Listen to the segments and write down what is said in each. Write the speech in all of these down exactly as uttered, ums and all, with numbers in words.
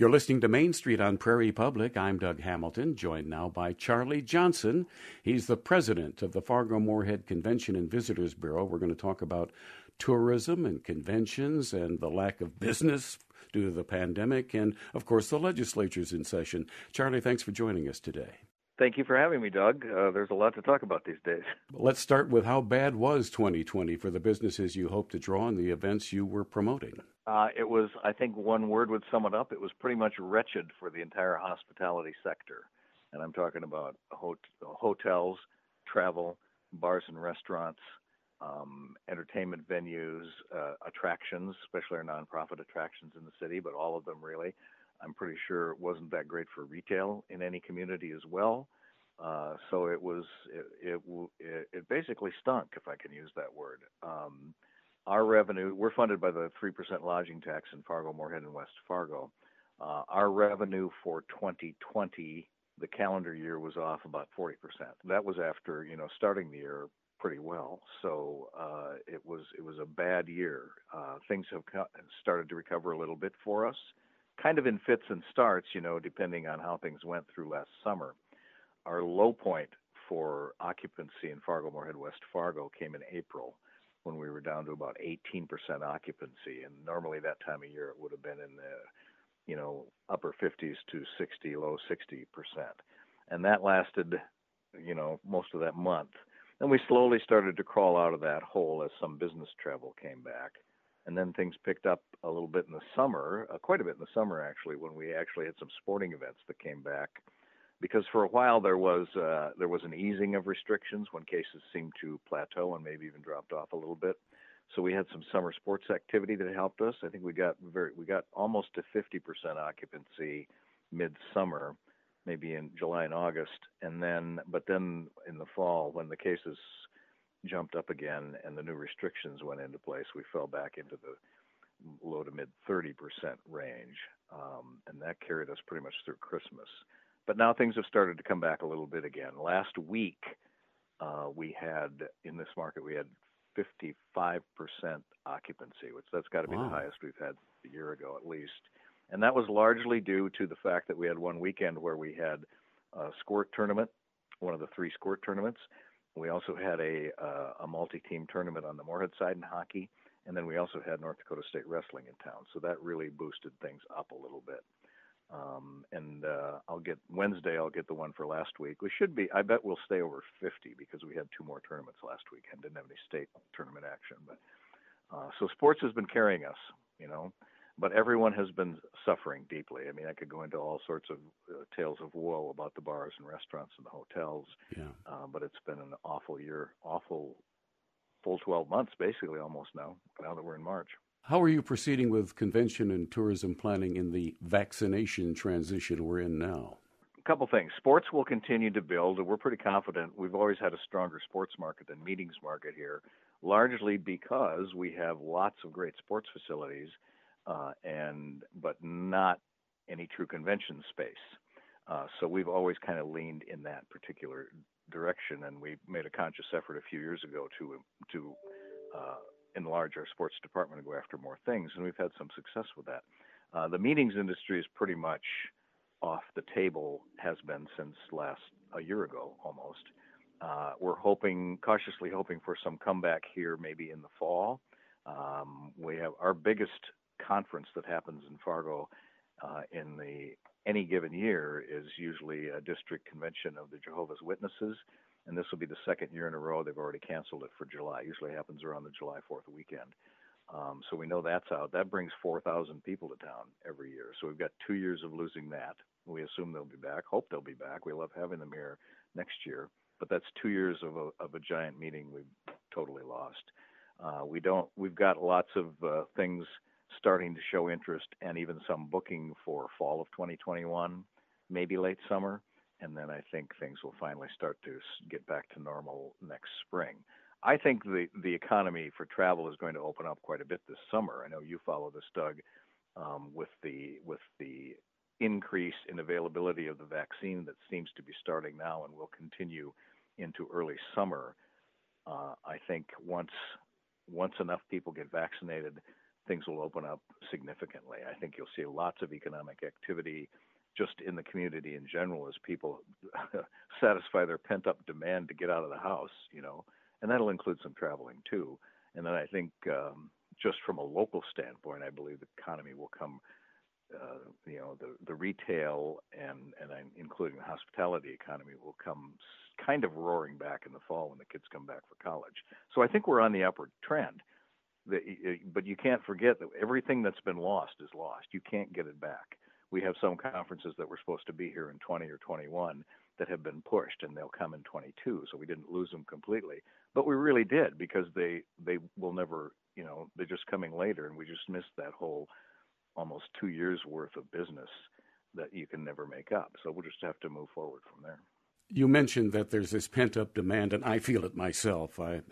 You're listening to Main Street on Prairie Public. I'm Doug Hamilton, joined now by Charlie Johnson. He's the president of the Fargo-Moorhead Convention and Visitors Bureau. We're going to talk about tourism and conventions and the lack of business due to the pandemic, and, of course, the legislature's in session. Charlie, thanks for joining us today. Thank you for having me, Doug. Uh, there's a lot to talk about these days. Let's start with how bad was twenty twenty for the businesses you hope to draw and the events you were promoting? Uh, it was, I think one word would sum it up, it was pretty much wretched for the entire hospitality sector. And I'm talking about hot- hotels, travel, bars and restaurants, um, entertainment venues, uh, attractions, especially our nonprofit attractions in the city, but all of them really. I'm pretty sure it wasn't that great for retail in any community as well. Uh, so it was, it, it, it basically stunk, if I can use that word. Um, our revenue, we're funded by the three percent lodging tax in Fargo, Moorhead, and West Fargo. Uh, our revenue for twenty twenty, the calendar year, was off about forty percent. That was after, you know, starting the year pretty well. So uh, it was, it was a bad year. Uh, things have co- started to recover a little bit for us, kind of in fits and starts, you know, depending on how things went through last summer. Our low point for occupancy in Fargo, Moorhead, West Fargo came in April, when we were down to about eighteen percent occupancy. And normally that time of year it would have been in the, you know, upper fifties to sixty, low sixty percent. And that lasted, you know, most of that month. And we slowly started to crawl out of that hole as some business travel came back. And then things picked up a little bit in the summer, uh, quite a bit in the summer actually, when we actually had some sporting events that came back. Because for a while there was uh, there was an easing of restrictions when cases seemed to plateau and maybe even dropped off a little bit. So we had some summer sports activity that helped us. I think we got very we got almost to fifty percent occupancy midsummer, maybe in July and August, and then but then in the fall when the cases jumped up again and the new restrictions went into place, we fell back into the low to mid thirty percent range, um, and that carried us pretty much through Christmas. But now things have started to come back a little bit again. Last week, uh, we had, in this market, we had fifty-five percent occupancy, which that's got to be wow. the highest we've had a year ago at least. And that was largely due to the fact that we had one weekend where we had a squirt tournament, one of the three squirt tournaments. We also had a, uh, a multi-team tournament on the Moorhead side in hockey. And then we also had North Dakota State Wrestling in town. So that really boosted things up a little bit. Um, and uh, I'll get Wednesday. I'll get the one for last week. We should be. I bet we'll stay over fifty because we had two more tournaments last week and didn't have any state tournament action. But uh, so sports has been carrying us, you know. But everyone has been suffering deeply. I mean, I could go into all sorts of uh, tales of woe about the bars and restaurants and the hotels. Yeah. Uh, but it's been an awful year, awful full twelve months, basically almost now. Now that we're in March. How are you proceeding with convention and tourism planning in the vaccination transition we're in now? A couple things. Sports will continue to build. We're pretty confident. We've always had a stronger sports market than meetings market here, largely because we have lots of great sports facilities, uh, and but not any true convention space. Uh, so we've always kind of leaned in that particular direction, and we made a conscious effort a few years ago to to uh, enlarge our sports department and go after more things, and we've had some success with that. Uh, the meetings industry is pretty much off the table, has been since last a year ago almost. Uh, we're hoping, cautiously hoping for some comeback here maybe in the fall. Um, we have our biggest conference that happens in Fargo uh, in the any given year is usually a district convention of the Jehovah's Witnesses. And this will be the second year in a row they've already canceled it for July. Usually happens around the July fourth weekend. Um, so we know that's out. That brings four thousand people to town every year. So we've got two years of losing that. We assume they'll be back, hope they'll be back. We love having them here next year. But that's two years of a, of a giant meeting we've totally lost. Uh, we don't, we've got lots of uh, things starting to show interest and even some booking for fall of twenty twenty-one, maybe late summer. And then I think things will finally start to get back to normal next spring. I think the, the economy for travel is going to open up quite a bit this summer. I know you follow this, Doug, um, with the with the increase in availability of the vaccine that seems to be starting now and will continue into early summer. Uh, I think once once enough people get vaccinated, things will open up significantly. I think you'll see lots of economic activity just in the community in general as people satisfy their pent-up demand to get out of the house, you know, and that'll include some traveling too. And then I think um, just from a local standpoint, I believe the economy will come, uh, you know, the, the retail and, and I'm including the hospitality economy will come kind of roaring back in the fall when the kids come back for college. So I think we're on the upward trend. The, but you can't forget that everything that's been lost is lost. You can't get it back. We have some conferences that were supposed to be here in twenty or twenty-one that have been pushed, and they'll come in twenty-two. So we didn't lose them completely, but we really did because they they will never, you know, they're just coming later, and we just missed that whole almost two years worth of business that you can never make up. So we'll just have to move forward from there. You mentioned that there's this pent-up demand, and I feel it myself. I,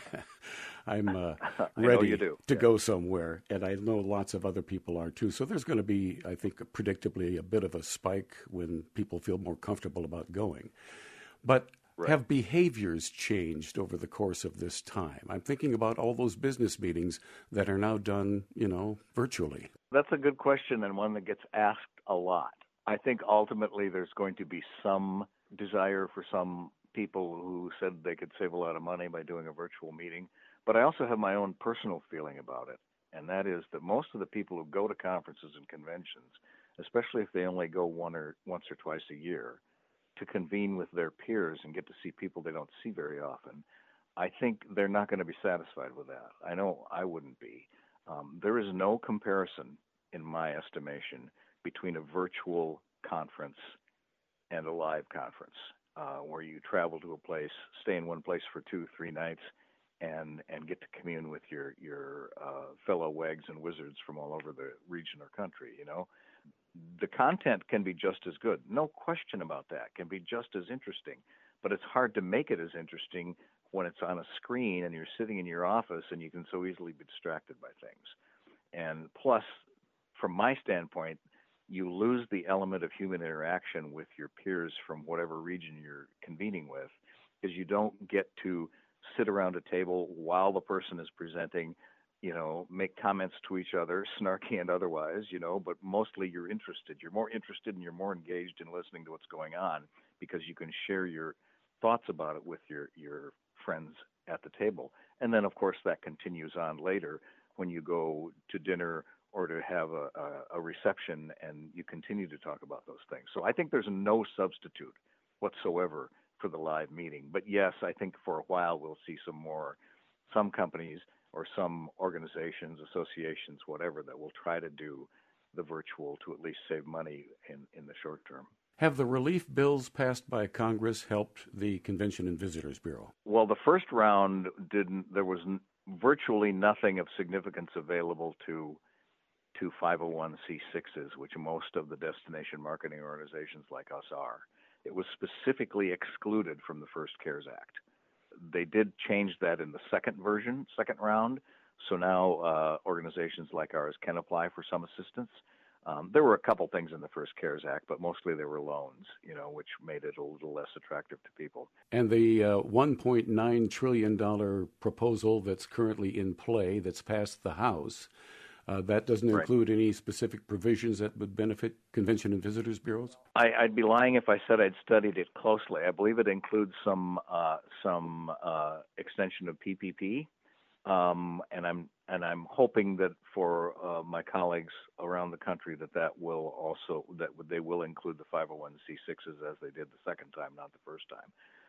I'm uh, ready to yeah. go somewhere, and I know lots of other people are too. So there's going to be, I think, predictably a bit of a spike when people feel more comfortable about going. But right. have behaviors changed over the course of this time? I'm thinking about all those business meetings that are now done, you know, virtually. That's a good question and one that gets asked a lot. I think ultimately there's going to be some desire for some people who said they could save a lot of money by doing a virtual meeting. But I also have my own personal feeling about it, and that is that most of the people who go to conferences and conventions, especially if they only go one or once or twice a year, to convene with their peers and get to see people they don't see very often, I think they're not going to be satisfied with that. I know I wouldn't be. Um, there is no comparison, in my estimation, between a virtual conference and a live conference, uh, where you travel to a place, stay in one place for two, three nights, and and get to commune with your your uh, fellow wags and wizards from all over the region or country. You know, the content can be just as good, no question about that. Can be just as interesting, but it's hard to make it as interesting when it's on a screen and you're sitting in your office and you can so easily be distracted by things. And plus, from my standpoint, you lose the element of human interaction with your peers from whatever region you're convening with, because you don't get to sit around a table while the person is presenting, you know, make comments to each other, snarky and otherwise, you know, but mostly you're interested. You're more interested and you're more engaged in listening to what's going on because you can share your thoughts about it with your, your friends at the table. And then, of course, that continues on later when you go to dinner or to have a, a, a reception, and you continue to talk about those things. So I think there's no substitute whatsoever for the live meeting. But yes, I think for a while we'll see some more, some companies or some organizations, associations, whatever, that will try to do the virtual to at least save money in, in the short term. Have the relief bills passed by Congress helped the Convention and Visitors Bureau? Well, the first round didn't, there was n- virtually nothing of significance available to to five oh one c sixes, which most of the destination marketing organizations like us are. It was specifically excluded from the first CARES Act. They did change that in the second version, second round, so now uh, organizations like ours can apply for some assistance. Um, there were a couple things in the first CARES Act, but mostly there were loans, you know, which made it a little less attractive to people. And the uh, one point nine trillion dollars proposal that's currently in play, that's passed the House, Uh, that doesn't include right. any specific provisions that would benefit Convention and Visitors Bureaus? I, I'd be lying if I said I'd studied it closely. I believe it includes some uh, some uh, extension of P P P, um, and I'm and I'm hoping that for uh, my colleagues around the country that that will also that they will include the five oh one c sixes as they did the second time, not the first time.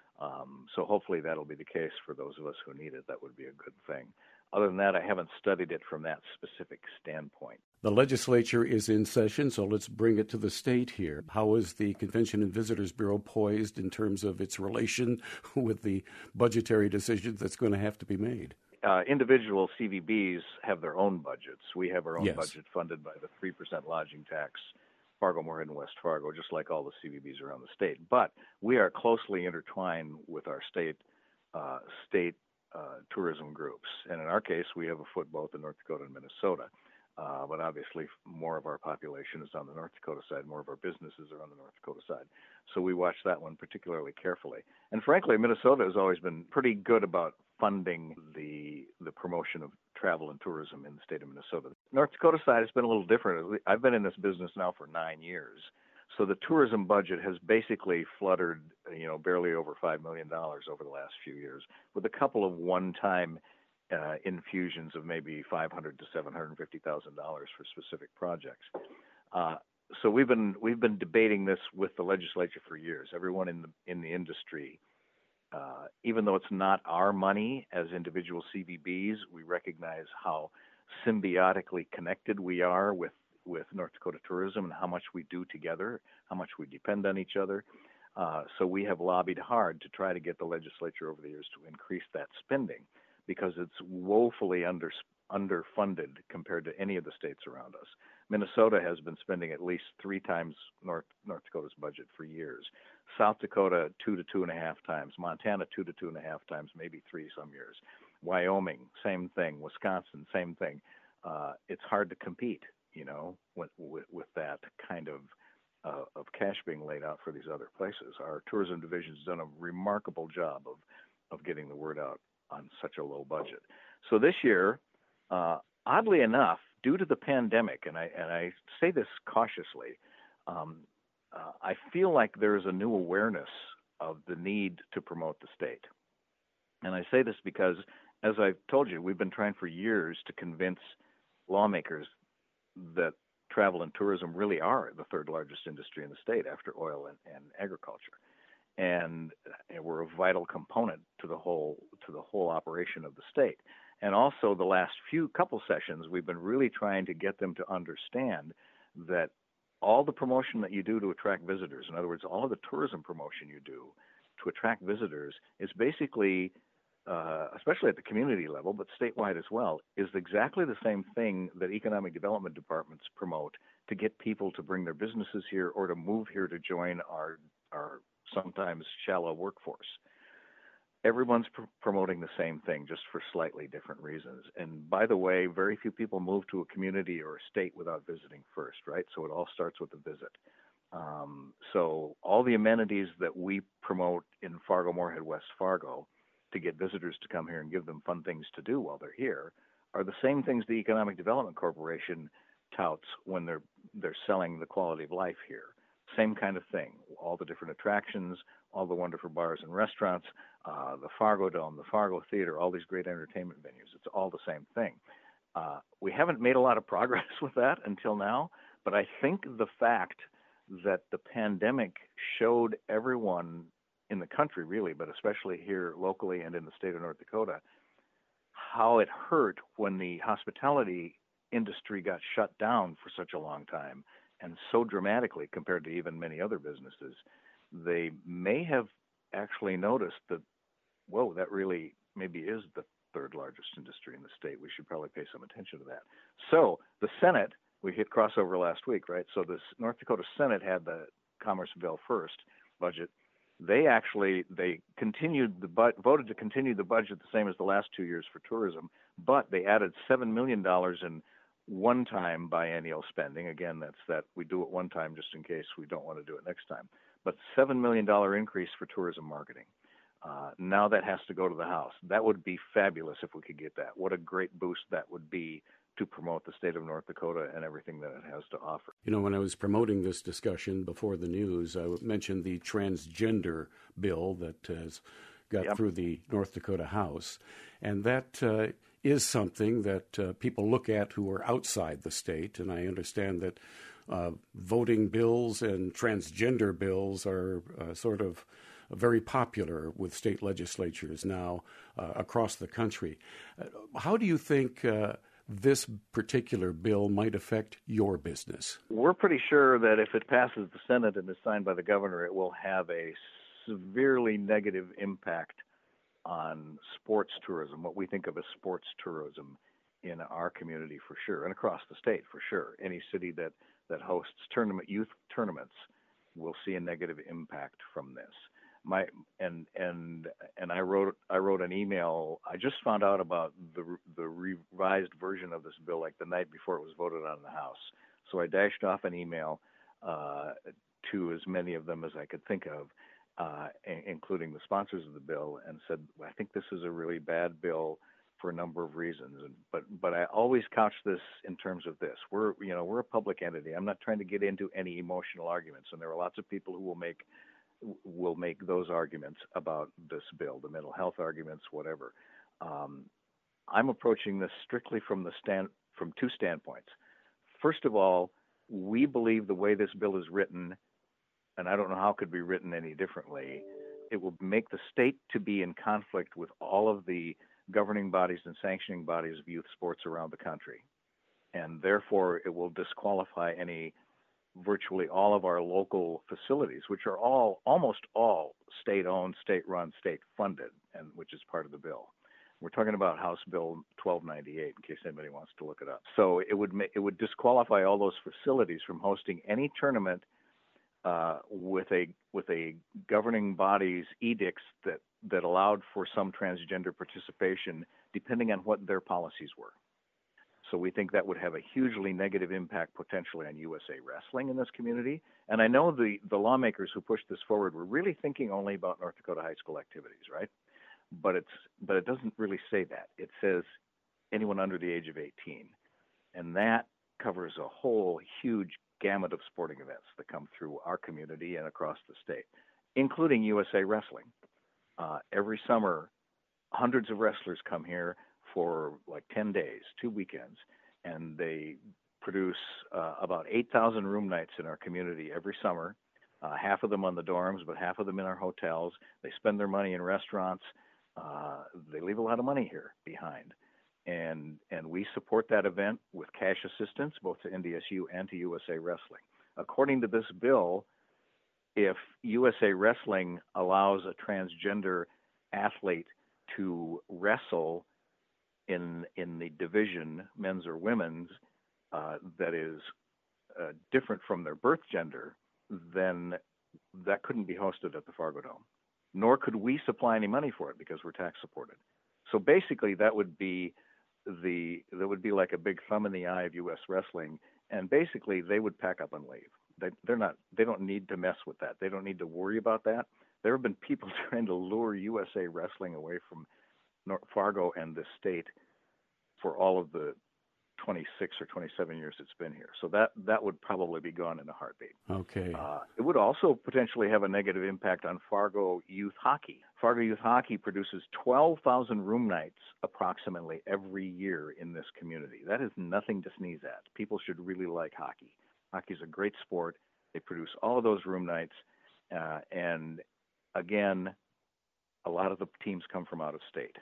Um, so hopefully that'll be the case for those of us who need it. That would be a good thing. Other than that, I haven't studied it from that specific standpoint. The legislature is in session, so let's bring it to the state here. How is the Convention and Visitors Bureau poised in terms of its relation with the budgetary decisions that's going to have to be made? Uh, individual C V Bs have their own budgets. We have our own yes. budget funded by the three percent lodging tax, Fargo, Moorhead, and West Fargo, just like all the C V Bs around the state. But we are closely intertwined with our state uh, state Uh, tourism groups. And in our case, we have a foot both in North Dakota and Minnesota. Uh, but obviously, more of our population is on the North Dakota side. More of our businesses are on the North Dakota side. So we watch that one particularly carefully. And frankly, Minnesota has always been pretty good about funding the the promotion of travel and tourism in the state of Minnesota. North Dakota side has been a little different. I've been in this business now for nine years. So the tourism budget has basically fluttered, you know, barely over five million dollars over the last few years, with a couple of one-time uh, infusions of maybe five hundred thousand to seven hundred fifty thousand dollars for specific projects. Uh, so we've been we've been debating this with the legislature for years. Everyone in the in the industry, uh, even though it's not our money as individual C V Bs, we recognize how symbiotically connected we are with with North Dakota tourism and how much we do together, how much we depend on each other. Uh, so we have lobbied hard to try to get the legislature over the years to increase that spending, because it's woefully under, underfunded compared to any of the states around us. Minnesota has been spending at least three times North, North Dakota's budget for years. South Dakota, two to two and a half times. Montana, two to two and a half times, maybe three some years. Wyoming, same thing. Wisconsin, same thing. Uh, it's hard to compete, you know, with, with, with that kind of uh, of cash being laid out for these other places. Our tourism division has done a remarkable job of, of getting the word out on such a low budget. So this year, uh, oddly enough, due to the pandemic, and I and I say this cautiously, um, uh, I feel like there is a new awareness of the need to promote the state. And I say this because, as I've told you, we've been trying for years to convince lawmakers that travel and tourism really are the third largest industry in the state after oil and, and agriculture. And, and we're a vital component to the whole to the whole operation of the state. And also, the last few couple sessions, we've been really trying to get them to understand that all the promotion that you do to attract visitors, in other words, all of the tourism promotion you do to attract visitors, is basically, uh, especially at the community level, but statewide as well, is exactly the same thing that economic development departments promote to get people to bring their businesses here or to move here to join our our sometimes shallow workforce. Everyone's pr- promoting the same thing, just for slightly different reasons. And by the way, very few people move to a community or a state without visiting first, right? So it all starts with a visit. Um, so all the amenities that we promote in Fargo-Moorhead, West Fargo, to get visitors to come here and give them fun things to do while they're here, are the same things the Economic Development Corporation touts when they're they're selling the quality of life here. Same kind of thing. All the different attractions, all the wonderful bars and restaurants, uh, the Fargo Dome, the Fargo Theater, all these great entertainment venues. It's all the same thing. Uh, we haven't made a lot of progress with that until now, but I think the fact that the pandemic showed everyone in the country, really, but especially here locally and in the state of North Dakota, how it hurt when the hospitality industry got shut down for such a long time, and so dramatically compared to even many other businesses. They may have actually noticed that, whoa, that really maybe is the third largest industry in the state. We should probably pay some attention to that. So the Senate, we hit crossover last week, right? So the North Dakota Senate had the Commerce Bill first budget. They actually, they continued the bu- voted to continue the budget the same as the last two years for tourism, but they added seven million dollars in one-time biennial spending. Again, that's that we do it one time just in case we don't want to do it next time. But seven million dollars increase for tourism marketing. Uh, now that has to go to the House. That would be fabulous if we could get that. What a great boost that would be to promote the state of North Dakota and everything that it has to offer. You know, when I was promoting this discussion before the news, I mentioned the transgender bill that has got Yep. through the North Dakota House. And that uh, is something that uh, people look at who are outside the state. And I understand that uh, voting bills and transgender bills are uh, sort of very popular with state legislatures now uh, across the country. Uh, how do you think uh, this particular bill might affect your business? We're pretty sure that if it passes the Senate and is signed by the governor, it will have a severely negative impact on sports tourism, what we think of as sports tourism in our community for sure, and across the state for sure. Any city that, that hosts tournament youth tournaments will see a negative impact from this. my and and and I wrote I wrote an email. I just found out about the the revised version of this bill like the night before it was voted on in the House. So I dashed off an email uh, to as many of them as I could think of, uh, including the sponsors of the bill, and said, I think this is a really bad bill for a number of reasons. And, but but I always couch this in terms of this. We're you know we're a public entity. I'm not trying to get into any emotional arguments, and there are lots of people who will make will make those arguments about this bill, the mental health arguments, whatever. Um, I'm approaching this strictly from the stand from two standpoints. First of all, we believe the way this bill is written, and I don't know how it could be written any differently, it will make the state to be in conflict with all of the governing bodies and sanctioning bodies of youth sports around the country. And therefore, it will disqualify any, virtually all of our local facilities, which are all, almost all state-owned, state-run, state-funded, and which is part of the bill. We're talking about House Bill twelve ninety-eight, in case anybody wants to look it up. So it would ma- it would disqualify all those facilities from hosting any tournament uh, with a with a governing body's edicts that that allowed for some transgender participation, depending on what their policies were. So we think that would have a hugely negative impact potentially on U S A Wrestling in this community. And I know the the lawmakers who pushed this forward were really thinking only about North Dakota high school activities, right? But it's but it doesn't really say that. It says anyone under the age of eighteen, and that covers a whole huge gamut of sporting events that come through our community and across the state, including U S A Wrestling. Uh, every summer, hundreds of wrestlers come here for like ten days, two weekends, and they produce uh, about eight thousand room nights in our community every summer. Uh, half of them on the dorms, but half of them in our hotels. They spend their money in restaurants. Uh, they leave a lot of money here behind, and and we support that event with cash assistance both to N D S U and to U S A Wrestling. According to this bill, if U S A Wrestling allows a transgender athlete to wrestle in in the division, men's or women's, uh, that is uh, different from their birth gender, then that couldn't be hosted at the Fargo Dome. Nor could we supply any money for it because we're tax supported. So basically, that would be the that would be like a big thumb in the eye of U S Wrestling, and basically they would pack up and leave. They, they're not. They don't need to mess with that. They don't need to worry about that. There have been people trying to lure U S A Wrestling away from North Fargo and the state for all of the twenty-six or twenty-seven years it's been here. So that that would probably be gone in a heartbeat. Okay. Uh, it would also potentially have a negative impact on Fargo youth hockey. Fargo youth hockey produces twelve thousand room nights approximately every year in this community. That is nothing to sneeze at. People should really like hockey. Hockey is a great sport. They produce all of those room nights. Uh, and again, a lot of the teams come from out of state.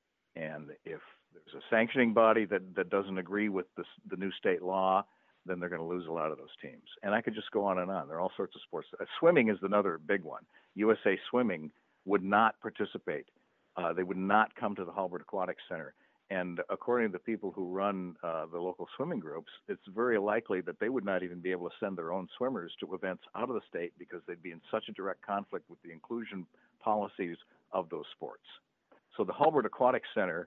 And if there's a sanctioning body that, that doesn't agree with this, the new state law, then they're going to lose a lot of those teams. And I could just go on and on. There are all sorts of sports. Uh, swimming is another big one. U S A Swimming would not participate. Uh, they would not come to the Halbert Aquatic Center. And according to the people who run uh, the local swimming groups, it's very likely that they would not even be able to send their own swimmers to events out of the state because they'd be in such a direct conflict with the inclusion policies of those sports. So the Halbert Aquatic Center,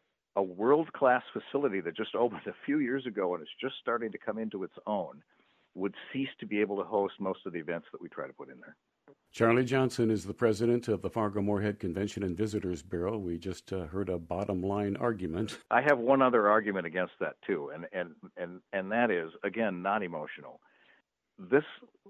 a world-class facility that just opened a few years ago and is just starting to come into its own, would cease to be able to host most of the events that we try to put in there. Charlie Johnson is the president of the Fargo-Moorhead Convention and Visitors Bureau. We just uh, heard a bottom-line argument. I have one other argument against that, too, and, and, and, and that is, again, not emotional. This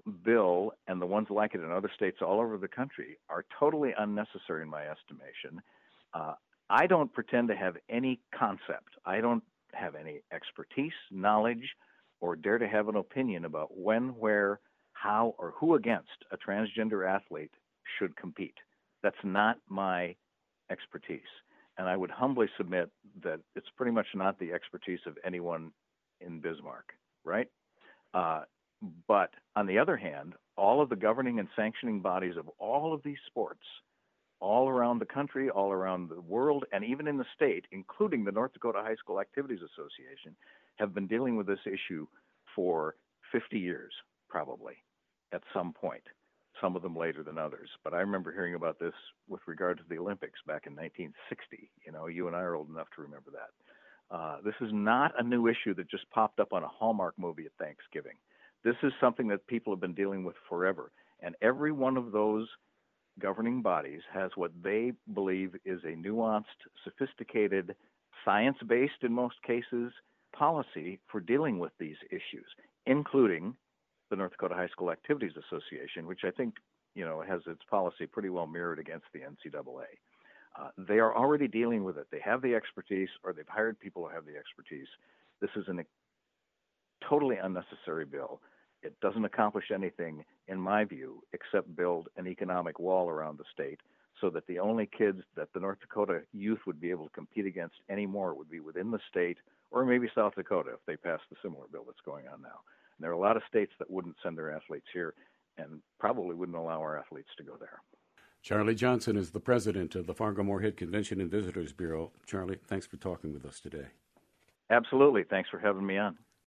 bill and the ones like it in other states all over the country are totally unnecessary in my estimation. Uh, I don't pretend to have any concept. I don't have any expertise, knowledge, or dare to have an opinion about when, where, how, or who against a transgender athlete should compete. That's not my expertise. And I would humbly submit that it's pretty much not the expertise of anyone in Bismarck, right? Uh, but on the other hand, all of the governing and sanctioning bodies of all of these sports, all around the country, all around the world, and even in the state, including the North Dakota High School Activities Association, have been dealing with this issue for fifty years, probably, at some point. some of them later than others. But I remember hearing about this with regard to the Olympics back in nineteen sixty. You know, you and I are old enough to remember that. Uh, this is not a new issue that just popped up on a Hallmark movie at Thanksgiving. This is something that people have been dealing with forever. And every one of those governing bodies has what they believe is a nuanced, sophisticated, science-based, in most cases, policy for dealing with these issues, including the North Dakota High School Activities Association, which I think, you know, has its policy pretty well mirrored against the N C double A. Uh, they are already dealing with it. They have the expertise, or they've hired people who have the expertise. This is a totally unnecessary bill. It doesn't accomplish anything, in my view, except build an economic wall around the state so that the only kids that the North Dakota youth would be able to compete against anymore would be within the state, or maybe South Dakota if they pass the similar bill that's going on now. And there are a lot of states that wouldn't send their athletes here and probably wouldn't allow our athletes to go there. Charlie Johnson is the president of the Fargo-Moorhead Convention and Visitors Bureau. Charlie, thanks for talking with us today. Absolutely. Thanks for having me on.